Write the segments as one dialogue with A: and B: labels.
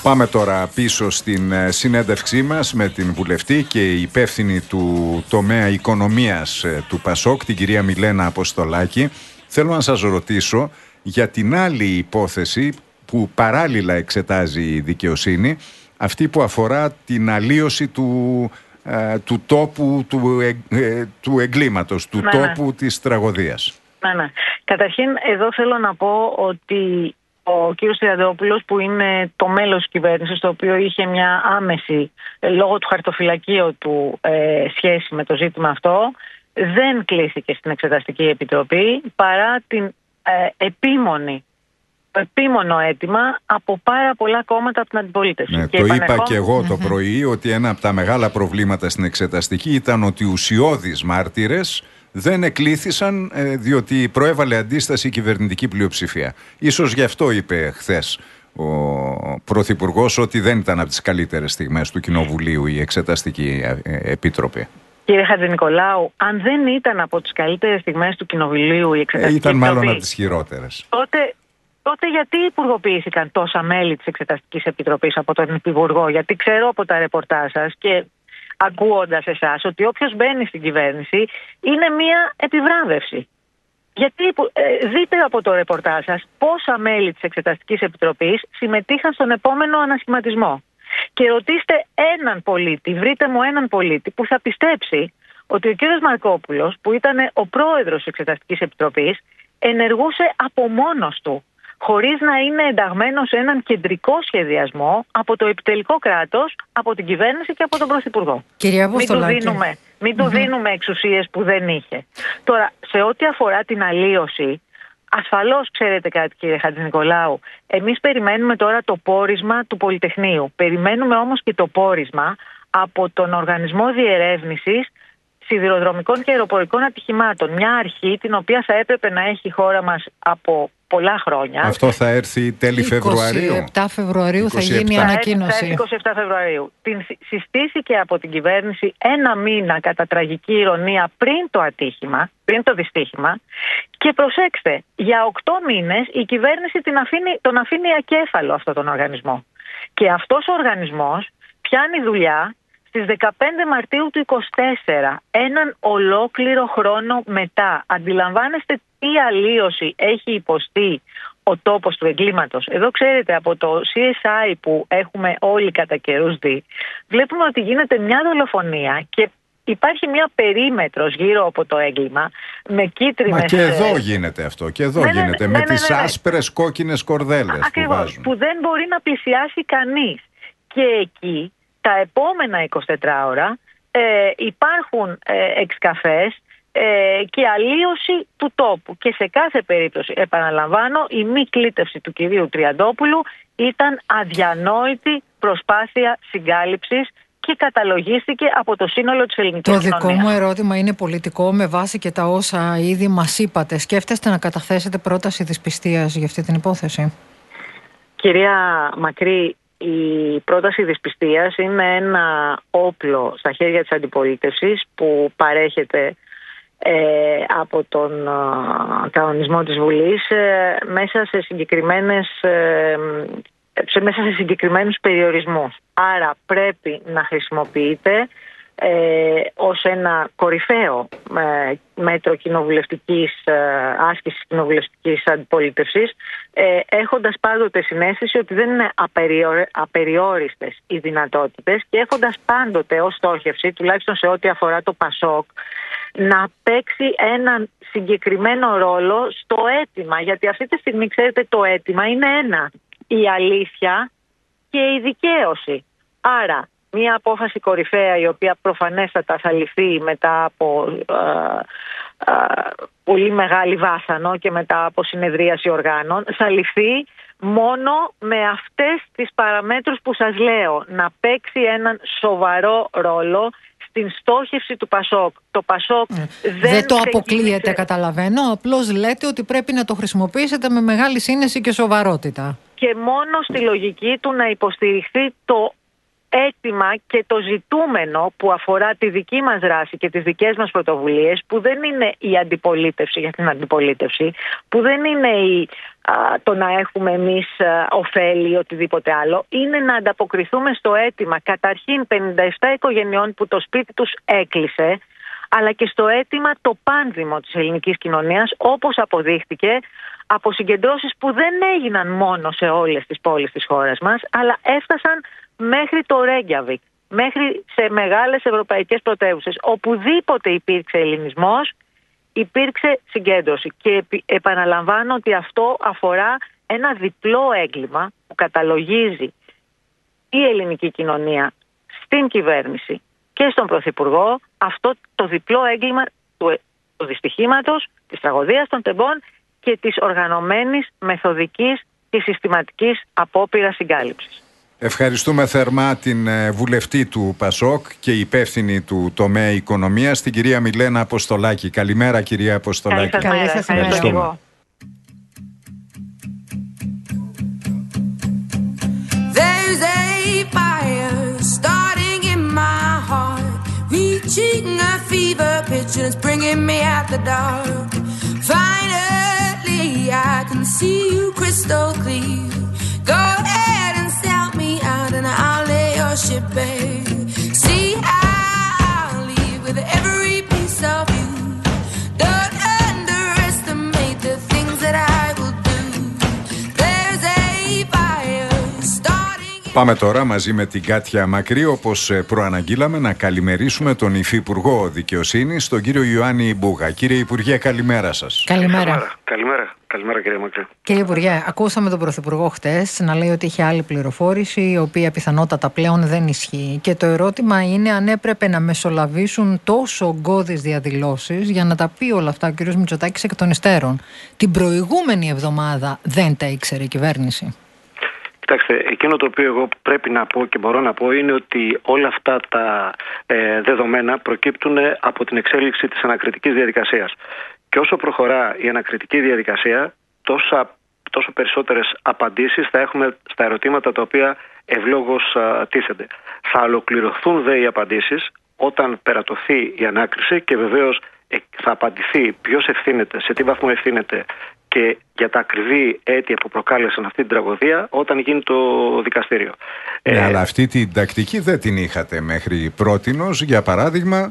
A: Πάμε τώρα πίσω στην συνέντευξή μας με την βουλευτή και υπεύθυνη του τομέα οικονομίας του ΠΑΣΟΚ, την κυρία Μιλένα Αποστολάκη. Θέλω να σας ρωτήσω για την άλλη υπόθεση που παράλληλα εξετάζει η δικαιοσύνη, αυτή που αφορά την αλλίωση του τόπου του εγκλήματος, του τόπου της τραγωδίας.
B: Ναι. Καταρχήν, εδώ θέλω να πω ότι ο κύριος Τριαντόπουλος, που είναι το μέλος της κυβέρνησης, το οποίο είχε μια άμεση, λόγω του χαρτοφυλακίου του, σχέση με το ζήτημα αυτό, δεν κλήθηκε στην Εξεταστική Επιτροπή παρά την επίμονο αίτημα από πάρα πολλά κόμματα από την αντιπολίτευση.
A: Ναι, το είπα και εγώ το πρωί ότι ένα από τα μεγάλα προβλήματα στην Εξεταστική ήταν ότι οι ουσιώδεις μάρτυρες δεν εκλήθησαν διότι προέβαλε αντίσταση η κυβερνητική πλειοψηφία. Ίσως γι' αυτό είπε χθες ο Πρωθυπουργός ότι δεν ήταν από τις καλύτερες στιγμές του Κοινοβουλίου η Εξεταστική Επίτροπη.
B: Κύριε Χατζηνικολάου, αν δεν ήταν από τις καλύτερες στιγμές του Κοινοβουλίου η Εξεταστική
A: Ήταν
B: Επιτροπή,
A: μάλλον από τις χειρότερες.
B: Τότε γιατί υπουργοποιήθηκαν τόσα μέλη της Εξεταστικής Επιτροπής από τον Υπουργό? Γιατί ξέρω από τα ρεπορτάζ σας και ακούοντας εσάς ότι όποιος μπαίνει στην κυβέρνηση είναι μία επιβράβευση. Γιατί δείτε από το ρεπορτάζ σας πόσα μέλη της Εξεταστικής Επιτροπής συμμετείχαν στον επόμενο ανασχηματισμό. Και ρωτήστε έναν πολίτη, βρείτε μου έναν πολίτη που θα πιστέψει ότι ο κύριος Μαρκόπουλος, που ήταν ο πρόεδρος της Εξεταστικής Επιτροπής, ενεργούσε από μόνος του, χωρίς να είναι ενταγμένο σε έναν κεντρικό σχεδιασμό από το επιτελικό κράτος, από την κυβέρνηση και από τον Πρωθυπουργό.
C: Κυρία Αποστολάκη,
B: μην του δίνουμε εξουσίες που δεν είχε. Τώρα, σε ό,τι αφορά την αλλίωση, ασφαλώς ξέρετε κάτι, κύριε Χατζηνικολάου, εμείς περιμένουμε τώρα το πόρισμα του Πολυτεχνείου. Περιμένουμε όμως και το πόρισμα από τον Οργανισμό Διερεύνησης Σιδηροδρομικών και Αεροπορικών Ατυχημάτων. Μια αρχή την οποία θα έπρεπε να έχει η χώρα μας από πολλά χρόνια.
A: Αυτό θα έρθει τέλη Φεβρουαρίου.
C: 27 Φεβρουαρίου θα γίνει η ανακοίνωση.
B: 27 Φεβρουαρίου. Την συστήθηκε από την κυβέρνηση ένα μήνα, κατά τραγική ηρωνία, πριν το ατύχημα, πριν το δυστύχημα. Και προσέξτε, για 8 μήνες η κυβέρνηση τον αφήνει ακέφαλο αυτόν τον οργανισμό. Και αυτός ο οργανισμός πιάνει δουλειά στις 15 Μαρτίου του 2024, έναν ολόκληρο χρόνο μετά. Αντιλαμβάνεστε τι αλλίωση έχει υποστεί ο τόπος του εγκλήματος? Εδώ ξέρετε, από το CSI που έχουμε όλοι κατά καιρούς δει, βλέπουμε ότι γίνεται μια δολοφονία και υπάρχει μια περίμετρος γύρω από το έγκλημα με κίτρινες...
A: Μα και εδώ γίνεται αυτό, και εδώ γίνεται, με τις άσπρες κόκκινες κορδέλες.
B: Ακριβώς,
A: που βάζουν.
B: Που δεν μπορεί να πλησιάσει κανείς. Και εκεί τα επόμενα 24 ώρα υπάρχουν εξκαφές και αλλίωση του τόπου. Και σε κάθε περίπτωση, επαναλαμβάνω, η μη κλήτευση του κυρίου Τριαντόπουλου ήταν αδιανόητη προσπάθεια συγκάλυψης και καταλογίστηκε από το σύνολο της ελληνικής κοινωνίας.
C: Το δικό μου ερώτημα είναι πολιτικό, με βάση και τα όσα ήδη μας είπατε. Σκέφτεστε να καταθέσετε πρόταση δυσπιστίας για αυτή την υπόθεση?
B: Κυρία Μακρύ, η πρόταση δυσπιστίας είναι ένα όπλο στα χέρια της αντιπολίτευσης που παρέχεται από τον κανονισμό της Βουλής μέσα σε συγκεκριμένους περιορισμούς. Άρα πρέπει να χρησιμοποιείται ως ένα κορυφαίο μέτρο κοινοβουλευτικής άσκησης κοινοβουλευτικής αντιπολίτευσης, έχοντας πάντοτε συναίσθηση ότι δεν είναι απεριόριστες οι δυνατότητες και έχοντας πάντοτε ως στόχευση, τουλάχιστον σε ό,τι αφορά το ΠΑΣΟΚ, να παίξει έναν συγκεκριμένο ρόλο στο αίτημα. Γιατί αυτή τη στιγμή, ξέρετε, το αίτημα είναι ένα: η αλήθεια και η δικαίωση. Άρα μια απόφαση κορυφαία, η οποία προφανέστατα θα ληφθεί μετά από πολύ μεγάλη βάσανο και μετά από συνεδρίαση οργάνων, θα ληφθεί μόνο με αυτές τις παραμέτρους που σας λέω: να παίξει έναν σοβαρό ρόλο στην στόχευση του ΠΑΣΟΚ. Το ΠΑΣΟΚ
C: δεν το αποκλείεται, καταλαβαίνω. Απλώς λέτε ότι πρέπει να το χρησιμοποιήσετε με μεγάλη σύνεση και σοβαρότητα.
B: Και μόνο στη λογική του να υποστηριχθεί το αίτημα και το ζητούμενο που αφορά τη δική μας δράση και τις δικές μας πρωτοβουλίες, που δεν είναι η αντιπολίτευση για την αντιπολίτευση, που δεν είναι το να έχουμε εμείς ωφέλη ή οτιδήποτε άλλο, είναι να ανταποκριθούμε στο αίτημα καταρχήν 57 οικογενειών που το σπίτι τους έκλεισε, αλλά και στο αίτημα το πάνδημο της ελληνικής κοινωνίας, όπως αποδείχτηκε από συγκεντρώσεις που δεν έγιναν μόνο σε όλες τις πόλεις της χώρας μας, αλλά έφτασαν μέχρι το Ρέγκιαβικ, μέχρι σε μεγάλες ευρωπαϊκές πρωτεύουσες. Οπουδήποτε υπήρξε ελληνισμός, υπήρξε συγκέντρωση. Και επαναλαμβάνω ότι αυτό αφορά ένα διπλό έγκλημα που καταλογίζει η ελληνική κοινωνία στην κυβέρνηση και στον Πρωθυπουργό, αυτό το διπλό έγκλημα του δυστυχήματος, της τραγωδίας των τεμπών και της οργανωμένης, μεθοδικής και συστηματικής απόπειρας συγκάλυψης.
A: Ευχαριστούμε θερμά την βουλευτή του ΠΑΣΟΚ και υπεύθυνη του τομέα οικονομίας, την κυρία Μιλένα Αποστολάκη. Καλημέρα, κυρία Αποστολάκη.
B: Καλή σας μέρα.
D: There's a fire starting in my heart, reaching a fever pitch and it's bringing me out the dark. Finally I can see you crystal clear. Go ahead and sell me out and I'll lay your ship bare. See, I'll leave with every piece of you. Don't underestimate the things that I will do. There's a fire starting.
A: Πάμε τώρα μαζί με την Κάτια Μακρύ, όπως προαναγγείλαμε, να καλημερίσουμε τον Υφυπουργό Δικαιοσύνης, τον κύριο Ιωάννη Μπούγα. Κύριε Υπουργέ, καλημέρα σας.
C: Καλημέρα.
E: Καλημέρα κύριε Μακρύ.
C: Κύριε Υπουργέ, ακούσαμε τον Πρωθυπουργό χτες να λέει ότι είχε άλλη πληροφόρηση, η οποία πιθανότατα πλέον δεν ισχύει. Και το ερώτημα είναι αν έπρεπε να μεσολαβήσουν τόσο ογκώδεις διαδηλώσεις για να τα πει όλα αυτά ο κύριος Μητσοτάκης εκ των υστέρων. Την προηγούμενη εβδομάδα δεν τα ήξερε η κυβέρνηση.
E: Κοιτάξτε, εκείνο το οποίο εγώ πρέπει να πω και μπορώ να πω είναι ότι όλα αυτά τα δεδομένα προκύπτουν από την εξέλιξη της ανακριτικής διαδικασίας. Και όσο προχωρά η ανακριτική διαδικασία, τόσο περισσότερες απαντήσεις θα έχουμε στα ερωτήματα τα οποία ευλόγως τίθενται. Θα ολοκληρωθούν δε οι απαντήσεις όταν περατωθεί η ανάκριση και βεβαίως θα απαντηθεί ποιος ευθύνεται, σε τι βαθμό ευθύνεται και για τα ακριβή αίτια που προκάλεσαν αυτή την τραγωδία όταν γίνει το δικαστήριο.
A: Αλλά αυτή την τακτική δεν την είχατε μέχρι πρότινος. Για παράδειγμα,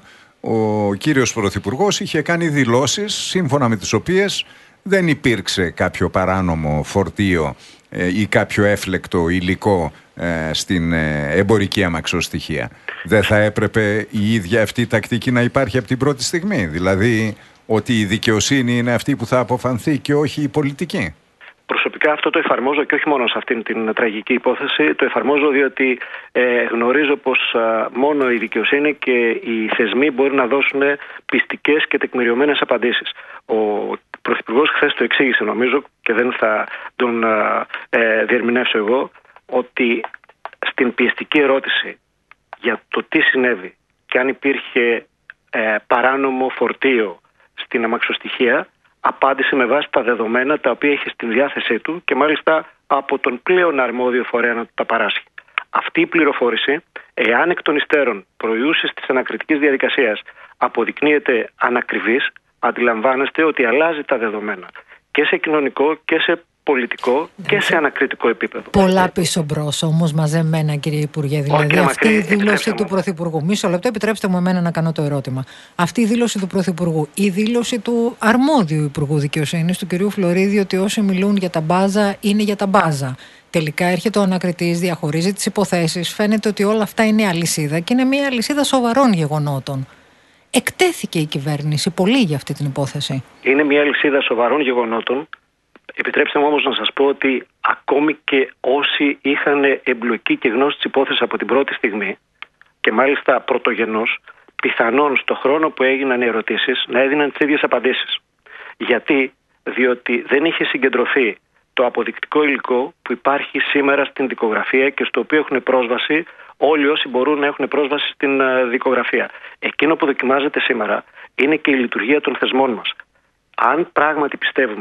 A: ο κύριος Πρωθυπουργός είχε κάνει δηλώσεις σύμφωνα με τις οποίες δεν υπήρξε κάποιο παράνομο φορτίο ή κάποιο έφλεκτο υλικό στην εμπορική αμαξοστοιχεία. Δεν θα έπρεπε η ίδια αυτή η τακτική να υπάρχει από την πρώτη στιγμή? Δηλαδή ότι η δικαιοσύνη είναι αυτή που θα αποφανθεί και όχι η πολιτική.
E: Προσωπικά αυτό το εφαρμόζω και όχι μόνο σε αυτήν την τραγική υπόθεση. Το εφαρμόζω διότι γνωρίζω πως μόνο η δικαιοσύνη και οι θεσμοί μπορεί να δώσουν πιστικές και τεκμηριωμένες απαντήσεις. Ο Πρωθυπουργός χθες το εξήγησε, νομίζω, και δεν θα τον διερμηνεύσω εγώ, ότι στην πιεστική ερώτηση για το τι συνέβη και αν υπήρχε παράνομο φορτίο στην αμαξοστοιχεία, απάντησε με βάση τα δεδομένα τα οποία έχει στην διάθεσή του και μάλιστα από τον πλέον αρμόδιο φορέα να τα παράσχει. Αυτή η πληροφόρηση, εάν εκ των υστέρων προϊούσης της ανακριτικής διαδικασίας αποδεικνύεται ανακριβής, αντιλαμβάνεστε ότι αλλάζει τα δεδομένα και σε κοινωνικό και σε πολιτικό και σε ανακριτικό επίπεδο.
C: Πολλά πίσω μπρος όμως μαζεμένα, κύριε Υπουργέ. Δηλαδή, αυτή η δήλωση του Πρωθυπουργού. Μισό λεπτό, επιτρέψτε μου εμένα να κάνω το ερώτημα. Αυτή η δήλωση του Πρωθυπουργού, η δήλωση του αρμόδιου Υπουργού Δικαιοσύνης, του κυρίου Φλωρίδη, ότι όσοι μιλούν για τα μπάζα είναι για τα μπάζα. Τελικά έρχεται ο ανακριτής, διαχωρίζει τις υποθέσεις. Φαίνεται ότι όλα αυτά είναι αλυσίδα και είναι μια αλυσίδα σοβαρών γεγονότων. Εκτέθηκε η κυβέρνηση πολύ για αυτή την υπόθεση.
E: Είναι μια αλυσίδα σοβαρών γεγονότων. Επιτρέψτε μου όμως να σας πω ότι ακόμη και όσοι είχαν εμπλοκή και γνώση της υπόθεσης από την πρώτη στιγμή και μάλιστα πρωτογενώς, πιθανόν στο χρόνο που έγιναν οι ερωτήσεις να έδιναν τις ίδιες απαντήσεις. Γιατί? Διότι δεν είχε συγκεντρωθεί το αποδεικτικό υλικό που υπάρχει σήμερα στην δικογραφία και στο οποίο έχουν πρόσβαση όλοι όσοι μπορούν να έχουν πρόσβαση στην δικογραφία. Εκείνο που δοκιμάζεται σήμερα είναι και η λειτουργία των θεσμών μας. Αν πράγματι πιστεύουμε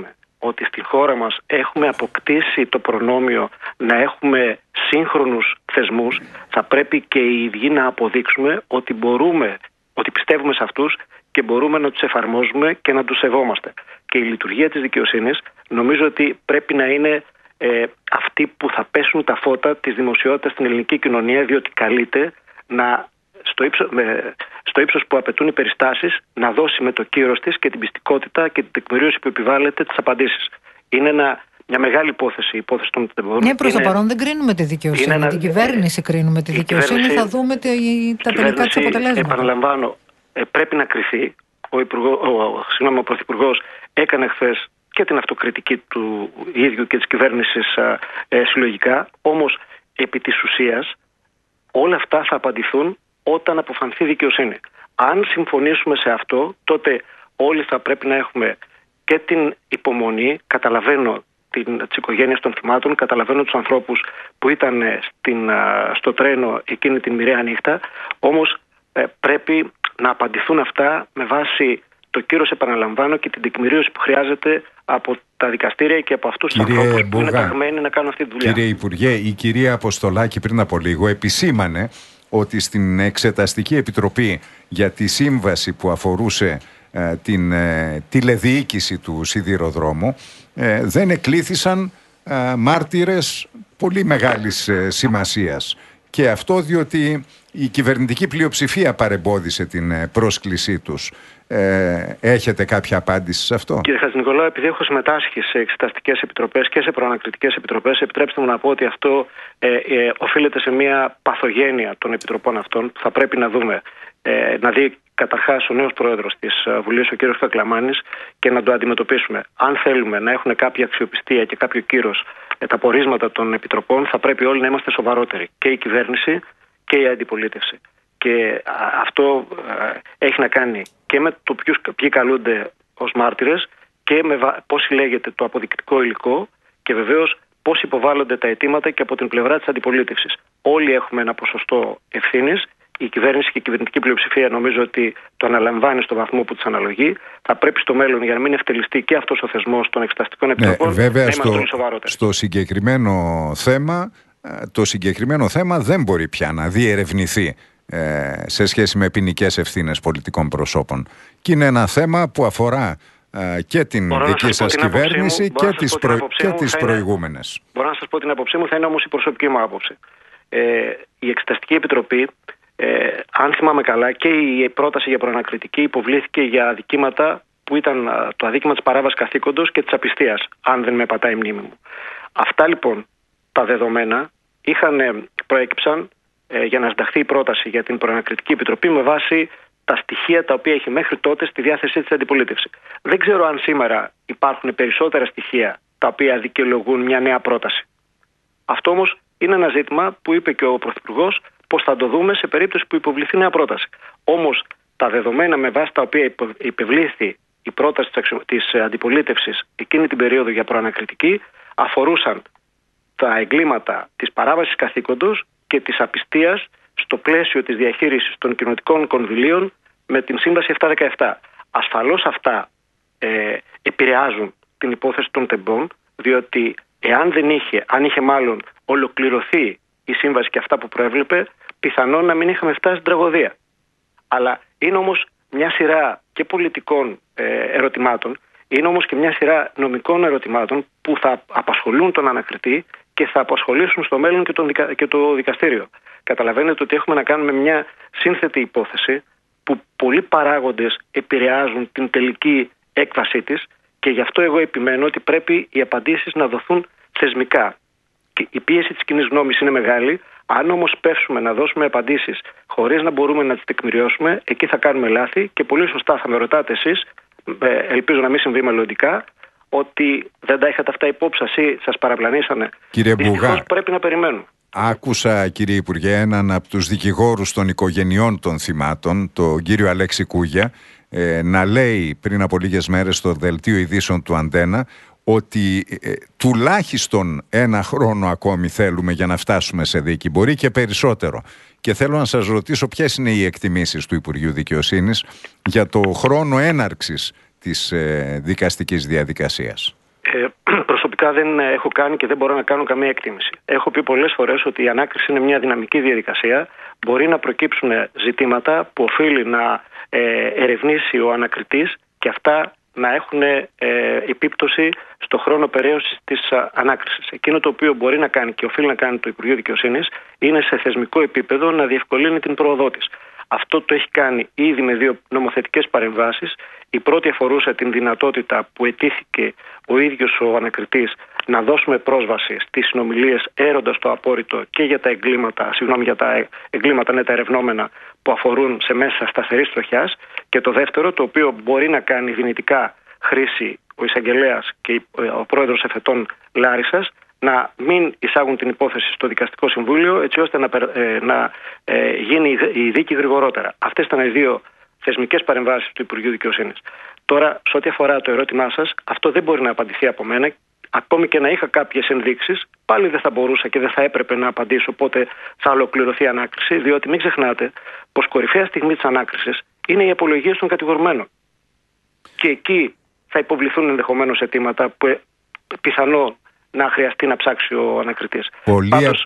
E: ότι στην χώρα μας έχουμε αποκτήσει το προνόμιο να έχουμε σύγχρονους θεσμούς, θα πρέπει και οι ίδιοι να αποδείξουμε ότι ότι πιστεύουμε σε αυτούς και μπορούμε να τους εφαρμόζουμε και να τους σεβόμαστε. Και η λειτουργία της δικαιοσύνης νομίζω ότι πρέπει να είναι αυτοί που θα πέσουν τα φώτα της δημοσιότητας στην ελληνική κοινωνία, διότι καλείται να, στο ύψος που απαιτούν οι περιστάσεις, να δώσει με το κύρος της και την πιστικότητα και την τεκμηρίωση που επιβάλλεται τις απαντήσεις. Είναι μια μεγάλη υπόθεση, η υπόθεση των τεμπόρων.
C: Ναι, προς το παρόν δεν κρίνουμε τη δικαιοσύνη. Την κυβέρνηση κρίνουμε τη δικαιοσύνη. Θα δούμε τα τελικά της αποτελέσματα.
E: Επαναλαμβάνω, πρέπει να κριθεί. Ο Πρωθυπουργός έκανε χθες και την αυτοκριτική του ίδιου και της κυβέρνησης συλλογικά. Όμως, επί της ουσίας, όλα αυτά θα απαντηθούν όταν αποφανθεί δικαιοσύνη. Αν συμφωνήσουμε σε αυτό, τότε όλοι θα πρέπει να έχουμε και την υπομονή. Καταλαβαίνω τις οικογένειες των θυμάτων, καταλαβαίνω τους ανθρώπους που ήταν στο τρένο εκείνη την μοιραία νύχτα, όμως πρέπει να απαντηθούν αυτά με βάση το κύρος, επαναλαμβάνω, και την τεκμηρίωση που χρειάζεται από τα δικαστήρια και από αυτούς τους ανθρώπους που είναι ταγμένοι να κάνουν αυτή τη δουλειά.
A: Κύριε Υπουργέ, η κυρία Αποστολάκη πριν από λίγο επισήμανε ότι στην Εξεταστική Επιτροπή για τη σύμβαση που αφορούσε την τηλεδιοίκηση του σιδηροδρόμου δεν εκλήθησαν μάρτυρες πολύ μεγάλης σημασίας. Και αυτό διότι η κυβερνητική πλειοψηφία παρεμπόδισε την πρόσκλησή τους. Έχετε κάποια απάντηση σε αυτό?
E: Κύριε Χατζηνικολάου, επειδή έχω συμμετάσχει σε εξεταστικές επιτροπές και σε προανακριτικές επιτροπές, επιτρέψτε μου να πω ότι αυτό οφείλεται σε μια παθογένεια των επιτροπών αυτών που θα πρέπει να δούμε. Να δει καταρχάς ο νέος πρόεδρος της Βουλής, ο κύριος Κακλαμάνης, και να το αντιμετωπίσουμε. Αν θέλουμε να έχουν κάποια αξιοπιστία και κάποιο κύρος τα πορίσματα των επιτροπών, θα πρέπει όλοι να είμαστε σοβαρότεροι. Και η κυβέρνηση και η αντιπολίτευση. Και αυτό έχει να κάνει και με το ποιοι καλούνται ως μάρτυρες και με πώς συλλέγεται το αποδεικτικό υλικό και βεβαίως πώς υποβάλλονται τα αιτήματα και από την πλευρά της αντιπολίτευσης. Όλοι έχουμε ένα ποσοστό ευθύνης. Η κυβέρνηση και η κυβερνητική πλειοψηφία νομίζω ότι το αναλαμβάνει στο βαθμό που της αναλογεί. Θα πρέπει στο μέλλον, για να μην ευτελιστεί και αυτός ο θεσμός των εξεταστικών επιτροπών,
A: βέβαια,
E: να είμαστε όλοι σοβαρότεροι.
A: Στο συγκεκριμένο θέμα δεν μπορεί πια να διερευνηθεί σε σχέση με ποινικές ευθύνες πολιτικών προσώπων. Και είναι ένα θέμα που αφορά και την δική σας κυβέρνηση και τις προηγούμενες.
E: Μπορώ να σας πω την άποψή μου, θα είναι όμως η προσωπική μου άποψη. Η Εξεταστική Επιτροπή, αν θυμάμαι καλά, και η πρόταση για προανακριτική υποβλήθηκε για αδικήματα που ήταν το αδίκημα της παράβασης καθήκοντος και της απιστίας, αν δεν με πατάει η μνήμη μου. Αυτά λοιπόν τα δεδομένα προέκυψαν για να συνταχθεί η πρόταση για την προανακριτική επιτροπή με βάση τα στοιχεία τα οποία έχει μέχρι τότε στη διάθεσή της αντιπολίτευση. Δεν ξέρω αν σήμερα υπάρχουν περισσότερα στοιχεία τα οποία δικαιολογούν μια νέα πρόταση. Αυτό όμως είναι ένα ζήτημα που είπε και ο Πρωθυπουργός πως θα το δούμε σε περίπτωση που υποβληθεί νέα πρόταση. Όμως τα δεδομένα με βάση τα οποία υπευλήθη η πρόταση της αντιπολίτευσης εκείνη την περίοδο για προανακριτική αφορούσαν τα εγκλήματα της παράβασης καθήκοντος και της απιστίας στο πλαίσιο της διαχείρισης των κοινοτικών κονδυλίων με την Σύμβαση 717. Ασφαλώς αυτά επηρεάζουν την υπόθεση των τεμπών, διότι αν είχε μάλλον ολοκληρωθεί η Σύμβαση και αυτά που προέβλεπε, πιθανόν να μην είχαμε φτάσει στην τραγωδία. Αλλά είναι όμως μια σειρά και πολιτικών ερωτημάτων, είναι όμως και μια σειρά νομικών ερωτημάτων που θα απασχολούν τον ανακριτή και θα απασχολήσουν στο μέλλον και το δικαστήριο. Καταλαβαίνετε ότι έχουμε να κάνουμε μια σύνθετη υπόθεση που πολλοί παράγοντες επηρεάζουν την τελική έκβασή της και γι' αυτό εγώ επιμένω ότι πρέπει οι απαντήσεις να δοθούν θεσμικά. Και η πίεση της κοινής γνώμης είναι μεγάλη. Αν όμως πέσουμε να δώσουμε απαντήσεις χωρίς να μπορούμε να τις τεκμηριώσουμε, εκεί θα κάνουμε λάθη και πολύ σωστά θα με ρωτάτε εσείς, ελπίζω να μην συμβεί μελλοντικά, ότι δεν τα είχατε αυτά υπόψη σας ή σας παραπλανήσανε.
A: Κύριε Μπουγά,
E: πρέπει να περιμένουμε.
A: Άκουσα, κύριε Υπουργέ, έναν από τους δικηγόρους των οικογενειών των θυμάτων, τον κύριο Αλέξη Κούγια, να λέει πριν από λίγες μέρες στο δελτίο ειδήσεων του Αντένα ότι τουλάχιστον ένα χρόνο ακόμη θέλουμε για να φτάσουμε σε δίκη, μπορεί και περισσότερο. Και θέλω να σας ρωτήσω ποιες είναι οι εκτιμήσεις του Υπουργείου Δικαιοσύνης για το χρόνο έναρξης της δικαστικής διαδικασίας.
E: Προσωπικά δεν έχω κάνει και δεν μπορώ να κάνω καμία εκτίμηση. Έχω πει πολλές φορές ότι η ανάκριση είναι μια δυναμική διαδικασία. Μπορεί να προκύψουν ζητήματα που οφείλει να ερευνήσει ο ανακριτής και αυτά να έχουν επίπτωση στο χρόνο περαίωσης της ανάκρισης. Εκείνο το οποίο μπορεί να κάνει και οφείλει να κάνει το Υπουργείο Δικαιοσύνης είναι σε θεσμικό επίπεδο να διευκολύνει την πρόοδό της. Αυτό το έχει κάνει ήδη με 2 νομοθετικές παρεμβάσεις. Η πρώτη αφορούσε την δυνατότητα που ετήθηκε ο ίδιος ο ανακριτής να δώσουμε πρόσβαση στις συνομιλίες έροντας το απόρριτο και για τα εγκλήματα, τα ερευνόμενα που αφορούν σε μέσα σταθερής τροχιάς. Και το δεύτερο, το οποίο μπορεί να κάνει δυνητικά χρήση ο εισαγγελέας και ο πρόεδρος εφετών Λάρισσας, να μην εισάγουν την υπόθεση στο Δικαστικό Συμβούλιο, έτσι ώστε να γίνει η δίκη γρηγορότερα. Αυτές ήταν οι 2 θεσμικές παρεμβάσεις του Υπουργείου Δικαιοσύνης. Τώρα, σε ό,τι αφορά το ερώτημά σας, αυτό δεν μπορεί να απαντηθεί από μένα. Ακόμη και να είχα κάποιες ενδείξεις, πάλι δεν θα μπορούσα και δεν θα έπρεπε να απαντήσω πότε θα ολοκληρωθεί η ανάκριση, διότι μην ξεχνάτε πως κορυφαία στιγμή της ανάκρισης είναι οι απολογίες των κατηγορουμένων. Και εκεί θα υποβληθούν ενδεχομένως αιτήματα που πιθανό να χρειαστεί να ψάξει ο ανακριτής. Πάντως,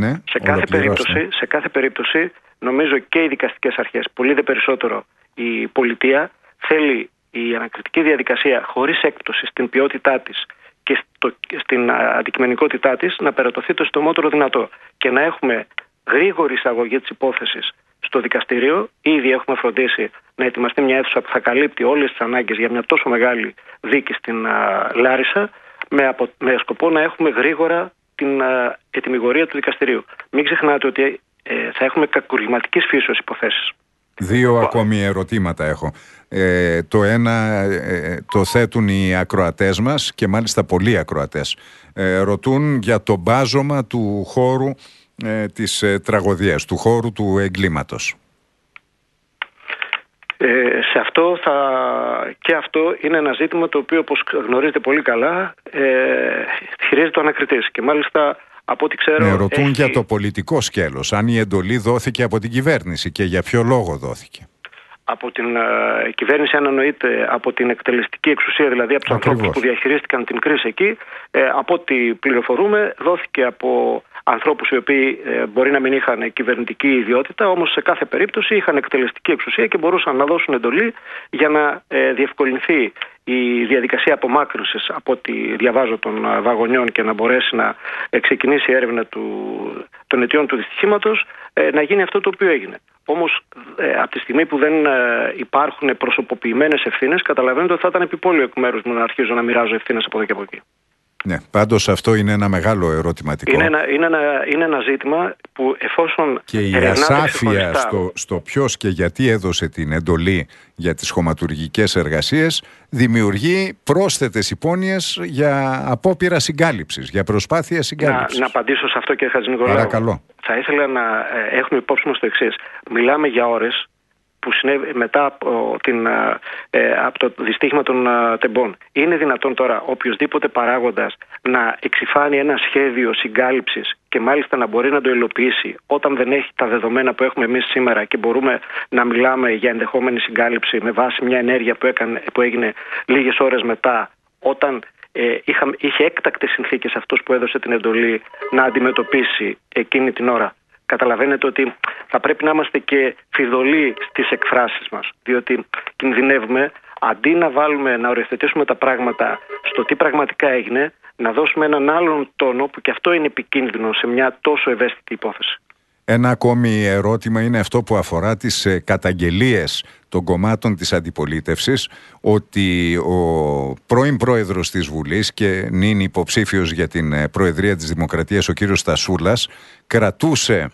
E: σε κάθε περίπτωση, νομίζω και οι δικαστικές αρχές, πολύ δε περισσότερο η πολιτεία, θέλει η ανακριτική διαδικασία χωρίς έκπτωση στην ποιότητά της και στην αντικειμενικότητά της να περατωθεί το συντομότερο δυνατό και να έχουμε γρήγορη εισαγωγή της υπόθεσης στο δικαστήριο. Ήδη έχουμε φροντίσει να ετοιμαστεί μια αίθουσα που θα καλύπτει όλες τις ανάγκες για μια τόσο μεγάλη δίκη στην Λάρισα, με σκοπό να έχουμε γρήγορα την ετυμηγορία του δικαστηρίου. Μην ξεχνάτε ότι θα έχουμε κακουργηματικής φύσεως υποθέσεις.
A: 2 ακόμη ερωτήματα έχω. Το ένα το θέτουν οι ακροατές μας και μάλιστα πολλοί ακροατές. Ρωτούν για το μπάζωμα του χώρου της τραγωδίας, του χώρου του εγκλήματος.
E: Σε αυτό και αυτό είναι ένα ζήτημα το οποίο, όπως γνωρίζετε πολύ καλά, χειρίζεται ο ανακριτής και μάλιστα από ό,τι ξέρω...
A: ρωτούν για το πολιτικό σκέλος, αν η εντολή δόθηκε από την κυβέρνηση και για ποιο λόγο δόθηκε.
E: Από την κυβέρνηση, αν εννοείται από την εκτελεστική εξουσία, δηλαδή από τους ανθρώπους που διαχειρίστηκαν την κρίση εκεί, από ό,τι πληροφορούμε, δόθηκε από ανθρώπους οι οποίοι μπορεί να μην είχαν κυβερνητική ιδιότητα, όμως σε κάθε περίπτωση είχαν εκτελεστική εξουσία και μπορούσαν να δώσουν εντολή για να διευκολυνθεί η διαδικασία απομάκρυνσης από ό,τι διαβάζω των βαγονιών και να μπορέσει να ξεκινήσει η έρευνα των αιτιών του δυστυχήματος, να γίνει αυτό το οποίο έγινε. Όμως από τη στιγμή που δεν υπάρχουν προσωποποιημένες ευθύνες, καταλαβαίνετε ότι θα ήταν επιπόλαιο εκ μέρους μου να αρχίζω να μοιράζω ευθύνες από εδώ και από εκεί.
A: Ναι, πάντως αυτό είναι ένα μεγάλο ερωτηματικό.
E: Είναι ένα ζήτημα που εφόσον...
A: Και η ασάφεια στο ποιος και γιατί έδωσε την εντολή για τις χωματουργικές εργασίες δημιουργεί πρόσθετες υπόνοιες για απόπειρα συγκάλυψης, για προσπάθεια συγκάλυψης.
E: Να απαντήσω σε αυτό, κύριε Χατζηνικολάου.
A: Παρακαλώ.
E: Θα ήθελα να έχουμε υπόψη μας το εξής. Μιλάμε για ώρες που συνέβη μετά από το δυστύχημα των τεμπών. Είναι δυνατόν τώρα οποιοσδήποτε παράγοντας να εξυφάνει ένα σχέδιο συγκάλυψης και μάλιστα να μπορεί να το υλοποιήσει όταν δεν έχει τα δεδομένα που έχουμε εμείς σήμερα και μπορούμε να μιλάμε για ενδεχόμενη συγκάλυψη με βάση μια ενέργεια που έγινε λίγες ώρες μετά, όταν είχε έκτακτες συνθήκες αυτός που έδωσε την εντολή να αντιμετωπίσει εκείνη την ώρα. Καταλαβαίνετε ότι θα πρέπει να είμαστε και φιδωλοί στις εκφράσεις μας, διότι κινδυνεύουμε αντί να οριοθετήσουμε τα πράγματα στο τι πραγματικά έγινε, να δώσουμε έναν άλλον τόνο που και αυτό είναι επικίνδυνο σε μια τόσο ευαίσθητη υπόθεση.
A: Ένα ακόμη ερώτημα είναι αυτό που αφορά τις καταγγελίες των κομμάτων της αντιπολίτευσης ότι ο πρώην πρόεδρος της Βουλής και νυν υποψήφιος για την Προεδρία της Δημοκρατίας, ο κύριος Στασούλας, κρατούσε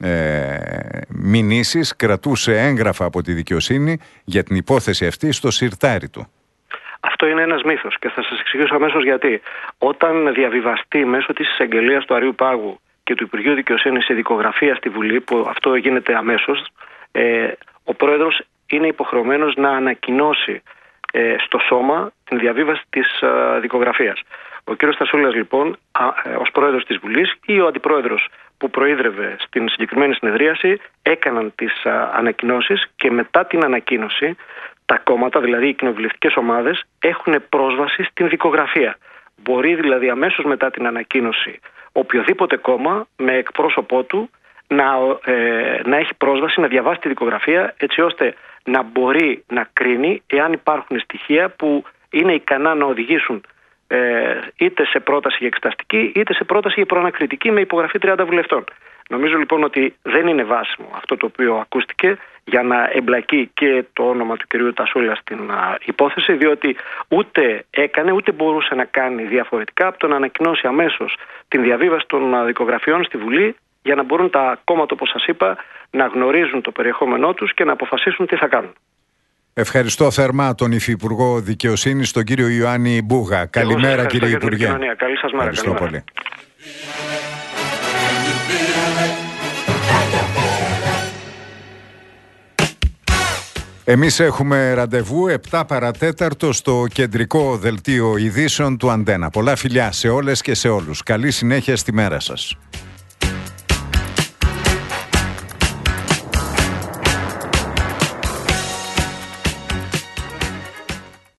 A: μηνύσεις, κρατούσε έγγραφα από τη δικαιοσύνη για την υπόθεση αυτή στο σιρτάρι του.
E: Αυτό είναι ένας μύθος και θα σας εξηγήσω αμέσως γιατί. Όταν διαβιβαστεί μέσω της εισαγγελίας του Αριού Πάγου και του Υπουργείου Δικαιοσύνης σε δικογραφία στη Βουλή, που αυτό γίνεται αμέσως, ο πρόεδρος είναι υποχρεωμένος να ανακοινώσει στο σώμα την διαβίβαση της δικογραφίας. Ο κύριος Στασούλας λοιπόν, ως πρόεδρος της Βουλής ή ο αντιπρόεδρος που προείδρευε στην συγκεκριμένη συνεδρίαση, έκαναν τις ανακοινώσεις και μετά την ανακοίνωση τα κόμματα, δηλαδή οι κοινοβουλευτικές ομάδες, έχουν πρόσβαση στην δικογραφία. Μπορεί δηλαδή αμέσως μετά την ανακοίνωση οποιοδήποτε κόμμα με εκπρόσωπό του να έχει πρόσβαση, να διαβάσει τη δικογραφία, έτσι ώστε να μπορεί να κρίνει εάν υπάρχουν στοιχεία που είναι ικανά να οδηγήσουν είτε σε πρόταση για εξεταστική είτε σε πρόταση για προανακριτική με υπογραφή 30 βουλευτών. Νομίζω λοιπόν ότι δεν είναι βάσιμο αυτό το οποίο ακούστηκε για να εμπλακεί και το όνομα του κυρίου Τασούλα στην υπόθεση, διότι ούτε έκανε ούτε μπορούσε να κάνει διαφορετικά από το να ανακοινώσει αμέσως την διαβίβαση των δικογραφιών στη Βουλή, για να μπορούν τα κόμματα, όπως σας είπα, να γνωρίζουν το περιεχόμενό τους και να αποφασίσουν τι θα κάνουν.
A: Ευχαριστώ θερμά τον Υφυπουργό Δικαιοσύνης, τον κύριο Ιωάννη Μπούγα. Καλημέρα κύριε Υπουργέ.
E: Καλή σας μέρα.
A: Ευχαριστώ πολύ. Εμείς έχουμε ραντεβού 7 παρατέταρτο στο κεντρικό δελτίο ειδήσεων του Αντένα. Πολλά φιλιά σε όλες και σε όλους. Καλή συνέχεια στη μέρα σας.